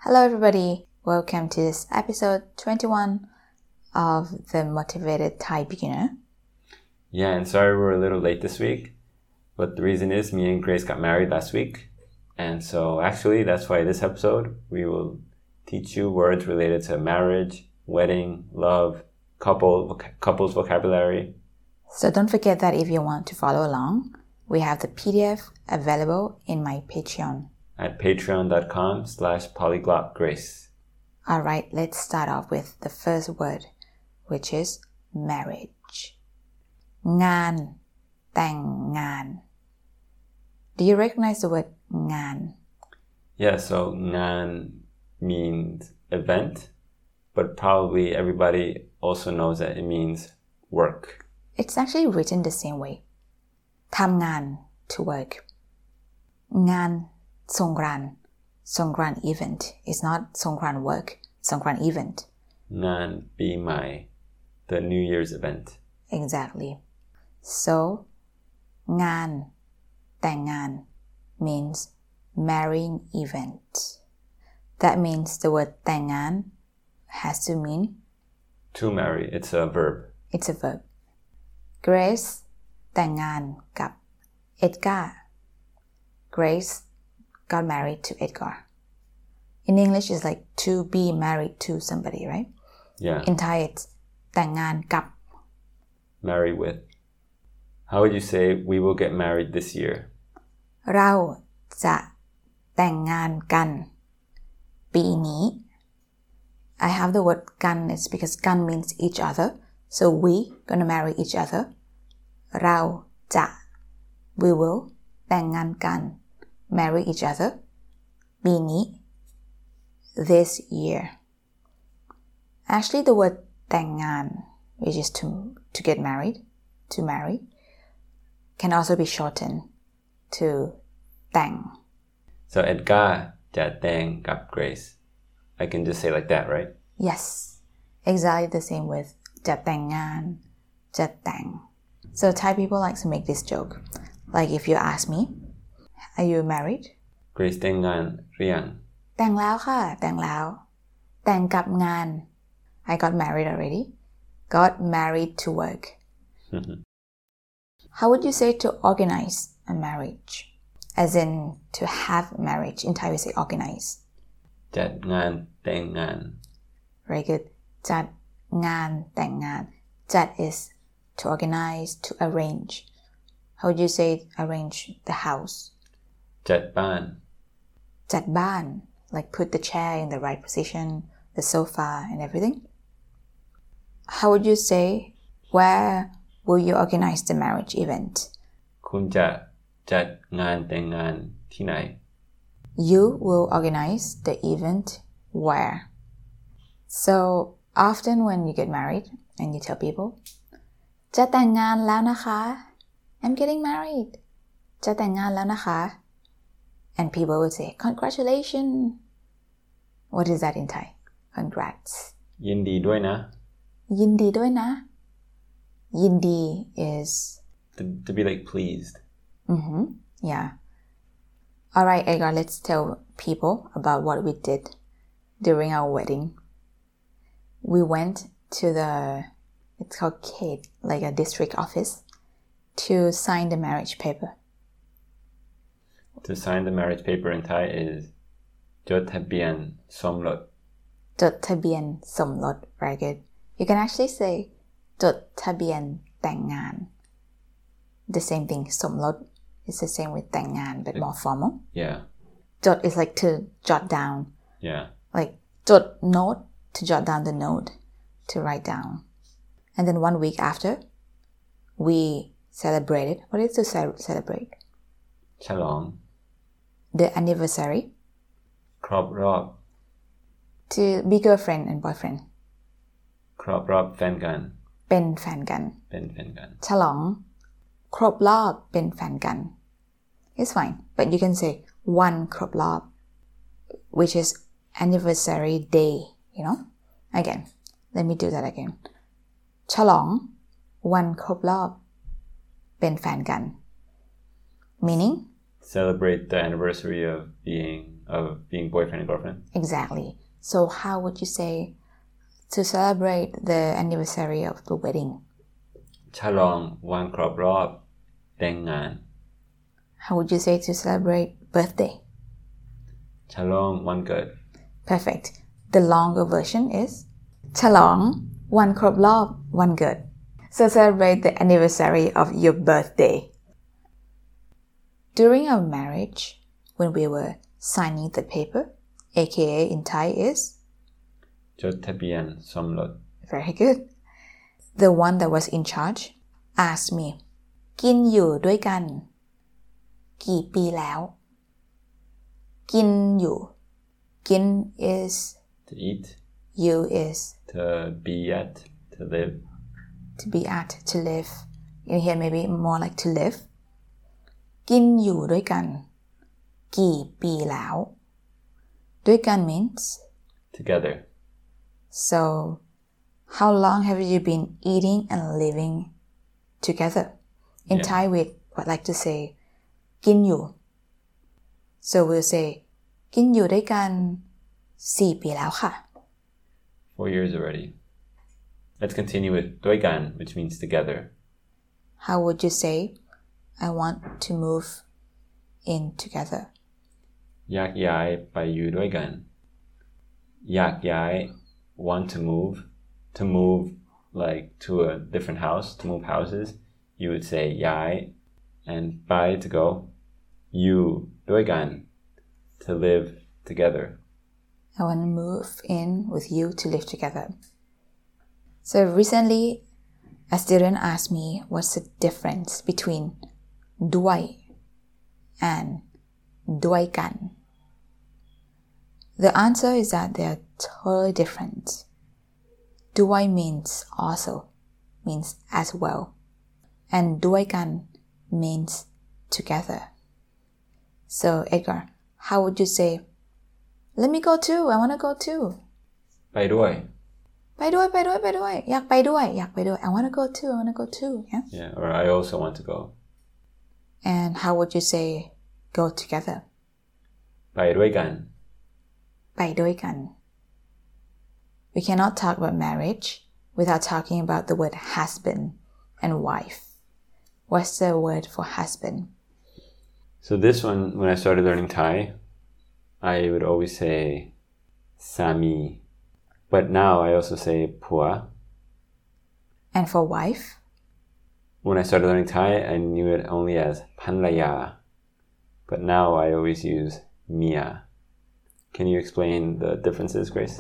Hello everybody, welcome to this episode 21 of The Motivated Thai Beginner. Yeah, and sorry we're a little late this week, but the reason is me and Grace got married last week. And so actually that's why this episode we will teach you words related to marriage, wedding, love, couples vocabulary. So don't forget that if you want to follow along, we have the PDF available in my Patreon. At patreon.com/polyglotgrace. Alright, let's start off with the first word, which is marriage. งาน แต่งงาน Do you recognize the word งาน Yeah, so ngan means event, but probably everybody also knows that it means work. It's actually written the same way. ทำงาน to work. งาน Songkran event is not Songkran work, Songkran event. Ngan be the New Year's event. Exactly. So, งาน แต่งงาน means marrying event. That means the word แต่งงาน has to mean to marry. It's a verb. It's a verb. Grace แต่งงานกับ Edgar. Grace got married to Edgar. In English, it's like to be married to somebody, right? Yeah. In Thai, it's แต่งงานกับ marry with. How would you say we will get married this year? เราจะแต่งงานกันปีนี้ I have the word กัน it's because กัน means each other. So we gonna marry each other. เราจะ we will แต่งงานกันmarry each other ปีนี้ this year. Actually, the word แต่งงาน which is to get married, to marry, can also be shortened to แต่ง So Edgar จะแต่งกับ Grace. I can just say like that, right? Yes, exactly the same with จะแต่งงาน จะแต่ง So Thai people like to make this joke. Like if you ask me, are you married? Grace แต่งงานหรือยังแต่งแล้วค่ะ แต่งแล้ว แต่งกับงาน I got married already. Got married to work. How would you say to organize a marriage? As in to have marriage. In Thai we say organize. จัดงานแต่งงาน Very good. จัดงานแต่งงาน จัด is to organize, to arrange. How would you say arrange the house? จัดบ้านจัดบ้าน like put the chair in the right position, the sofa and everything. How would you say where will you organize the marriage event? คุณจะจัดงานแต่งงานที่ไหน You will organize the event where? So often when you get married and you tell people จะแต่งงานแล้วนะคะ I'm getting married จะแต่งงานแล้วนะคะ and people would say congratulations. What is that in Thai? Congrats. ยินดีด้วยนะยินดีด้วยนะ ยินดี is to be like pleased. Yeah. Alright, Edgar, let's tell people about what we did during our wedding. We went to it's called Kate, like a district office, to sign the marriage paper. To sign the marriage paper in Thai is จดทะเบียนสมรสจดทะเบียนสมรส Very good. You can actually say จดทะเบียนแต่งงาน The same thing. สมรส is the same with แต่งงาน but more formal. Yeah. จด is like to jot down. Yeah. Like จด note, to jot down the note, to write down. And then 1 week after, we celebrated. What is to celebrate? ฉลอง The anniversary. ครบรอบ To be girlfriend and boyfriend. ครบรอบแฟนกันเป็นแฟนกันเป็นแฟนกันฉลอง ครบรอบเป็นแฟนกัน It's fine, but you can say one ครบรอบ which is anniversary day, you know? Again, let me do that again. ฉลอง วันครบรอบเป็นแฟนกัน meaning celebrate the anniversary of being of being boyfriend and girlfriend. Exactly. So how would you say to celebrate the anniversary of the wedding? ฉลองวันครบรอบแต่งงาน How would you say to celebrate birthday? ฉลองวันเกิด Perfect. The longer version is ฉลองวันครบรอบวันเกิด. So celebrate the anniversary of your birthday. During our marriage, when we were signing the paper, aka in Thai is จดทะเบียนสมรส very good. The one that was in charge asked me กินอยู่ด้วยกันกี่ปีแล้วกินอยู่กิน is to eat you is to be at to live to be at to live in here maybe more like to live กินอยู่ด้วยกันกี่ปีแล้วด้วยกัน means together so how long have you been eating and living together in Thai we would like to say กินอยู่ so we'll say กินอยู่ด้วยกัน4 ปีแล้วค่ะ 4 years already. Let's continue with ด้วยกัน which means together. How would you say I want to move in together? อยากย้ายไปอยู่ด้วยกันอยากย้าย want to move like to a different house to move houses you would say ย้าย and ไป to go อยู่ด้วยกัน to live together. I want to move in with you to live together. So recently, a student asked me what's the difference between ด้วย and ด้วยกัน. The answer is that they are totally different. ด้วย means also, means as well. And ด้วยกัน means together. So Edgar, how would you say, let me go too, I want to go too. ไปด้วยไปด้วยอยากไปด้วย I want to go too, yeah or I also want to go And how would you say go together? ไปด้วยกันไปด้วยกัน We cannot talk about marriage without talking about the word husband and wife. What's the word for husband? So this one, when I started learning Thai, I would always say sami, but now I also say pua. And for wife? When I started learning Thai, I knew it only as panraya, but now I always use mia. Can you explain the differences, Grace?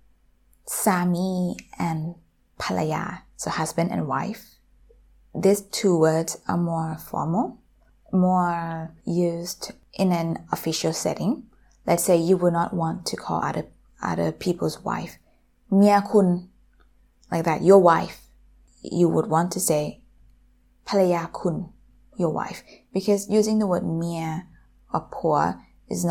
Sami and palaya, so husband and wife. These two words are more formal, more used in an official setting. Let's say you would not want to call other people's wife เมียคุณ like that, your wife. You would want to say ภรรยาคุณ your wife, because using the word เมีย or ผัว is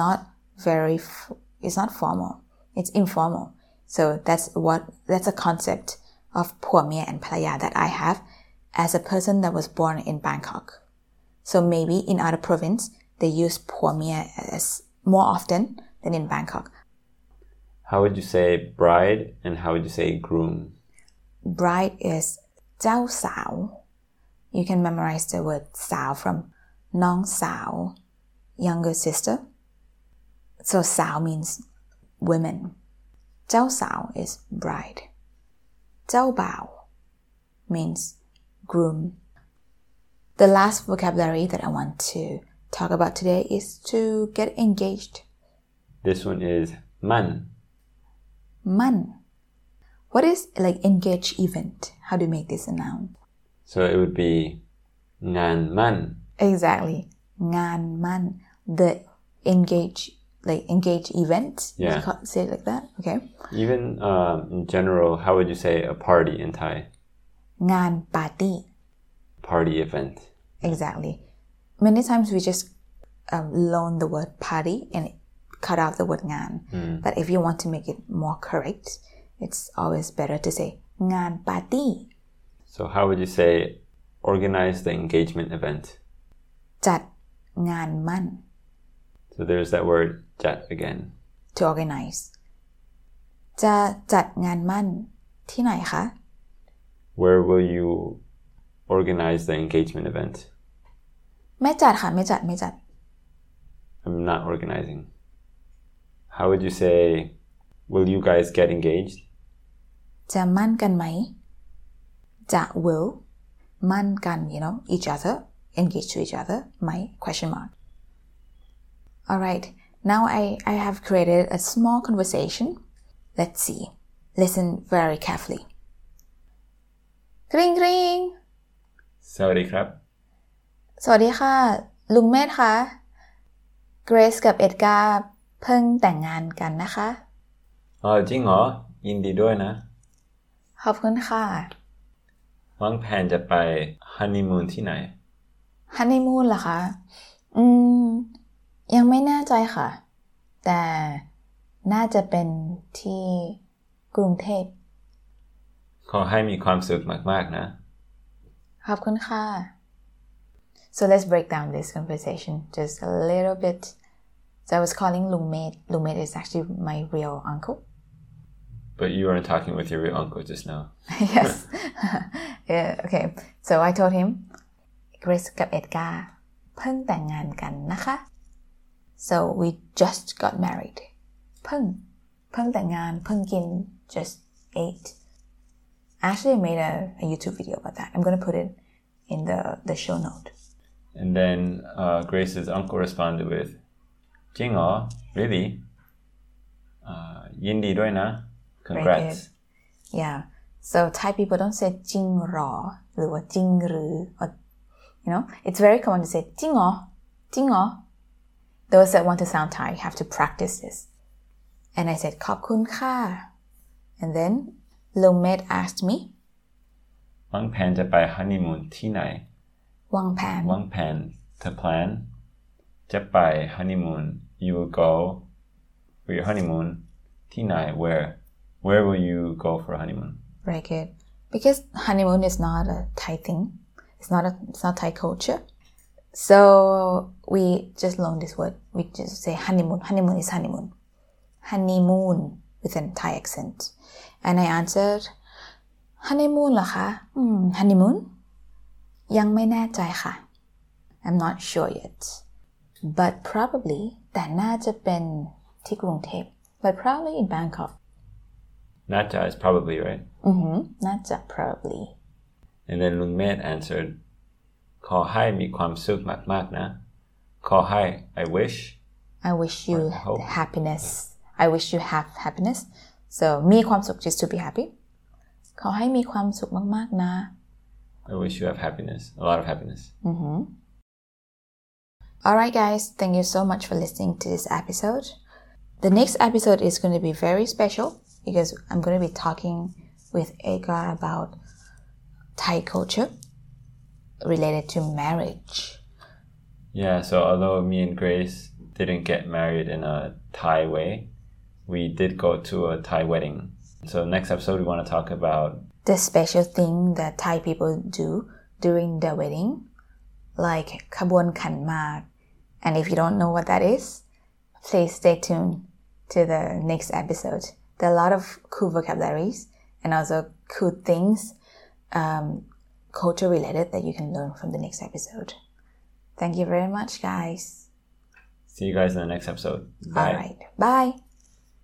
not formal, it's informal. So that's a concept of ผัวเมีย and ภรรยา that I have as a person that was born in Bangkok. So maybe in other province they use ผัวเมีย as more often than in Bangkok. How would you say bride and how would you say groom? Bride is เจ้าสาว You can memorize the word สาว from น้องสาว younger sister. So สาว means women. เจ้าสาว is bride. เจ้าบ่าว means groom. The last vocabulary that I want to talk about today is to get engaged. This one is man. Man. What is like engage event? How do you make this a noun? So it would be งานมั่น Exactly. งานมั่น. The engage event. Yeah. You say it like that. Okay. Even in general, how would you say a party in Thai? งานปาร์ตี้ Party event. Exactly. Many times we just loan the word party and cut out the word งาน But if you want to make it more correct, it's always better to say งานปาร์ตี้ So how would you say organize the engagement event? จัดงานมั่น So there's that word จัด again. To organize. จะจัดงานมั่นที่ไหนคะ Where will you organize the engagement event? ไม่จัดค่ะไม่จัด I'm not organizing. How would you say, will you guys get engaged? จะมั่นกันไหม จะ will มั่นกัน each other, engage to each other, ไหม question mark. Alright, now I have created a small conversation. Let's see. Listen very carefully. กริ๊งกริ๊งสวัสดีครับสวัสดีค่ะ ลุงเมธคะเกรซกับเอ็ดการ์เพิ่งแต่งงานกันนะคะอ๋อจริงเหรอ ยินดีด้วยนะขอบคุณค่ะวางแผนจะไปฮันนีมูนที่ไหนฮันนีมูนเหรอคะยังไม่แน่ใจค่ะ แต่น่าจะเป็นที่กรุงเทพขอให้มีความสุขมากๆนะขอบคุณค่ะ So let's break down this conversation just a little bit. So I was calling Lungmaid. Lungmaid is actually my real uncle. But you weren't talking with your real uncle just now. Yes. Yeah, okay. So I told him, Grace กับ Edgar เพิ่งแต่งงานกันนะคะ So we just got married. เพิ่งแต่งงานเพิ่งกิน just ate. Actually, I made a YouTube video about that. I'm going to put it in the show note. And then Grace's uncle responded with, จริงเหรอ Really? ยินดีด้วยนะ Congrats. Yeah. So Thai people don't say จริงหรอ หรือว่าจริงหรือ or, it's very common to say จริงเหรอ จริงเหรอ Those that want to sound Thai have to practice this. And I said ขอบคุณค่ะ And then Lungmaid asked me วางแผนจะไปฮันนีมูนที่ไหนวางแผน to plan จะไปฮันนีมูน you will go for your honeymoon ที่ไหน where will you go for a honeymoon? Very good. Because honeymoon is not a Thai thing. It's not Thai culture. So we just learn this word. We just say honeymoon. Honeymoon is honeymoon. Honeymoon with a Thai accent. And I answered, honeymoon เหรอคะ honeymoon ยังไม่แน่ใจค่ะ I'm not sure yet. But probably แต่น่าจะเป็นที่กรุงเทพ But probably in Bangkok. น่าจะ is probably, right? น่าจะ probably. And then Lungmaid answered, ขอให้มีความสุขมากๆนะ ขอให้ I wish you happiness. I wish you have happiness. So มีความสุข just to be happy. ขอให้มีความสุขมากๆนะ I wish you have happiness, a lot of happiness. Alright guys, thank you so much for listening to this episode. The next episode is going to be very special because I'm going to be talking with Edgar about Thai culture related to marriage. Yeah, so although me and Grace didn't get married in a Thai way, we did go to a Thai wedding. So next episode we want to talk about the special thing that Thai people do during the wedding, like ขบวนขันหมาก And if you don't know what that is, please stay tuned to the next episode. There are a lot of cool vocabularies and also cool things, culture related that you can learn from the next episode. Thank you very much, guys. See you guys in the next episode. Bye. All right. Bye.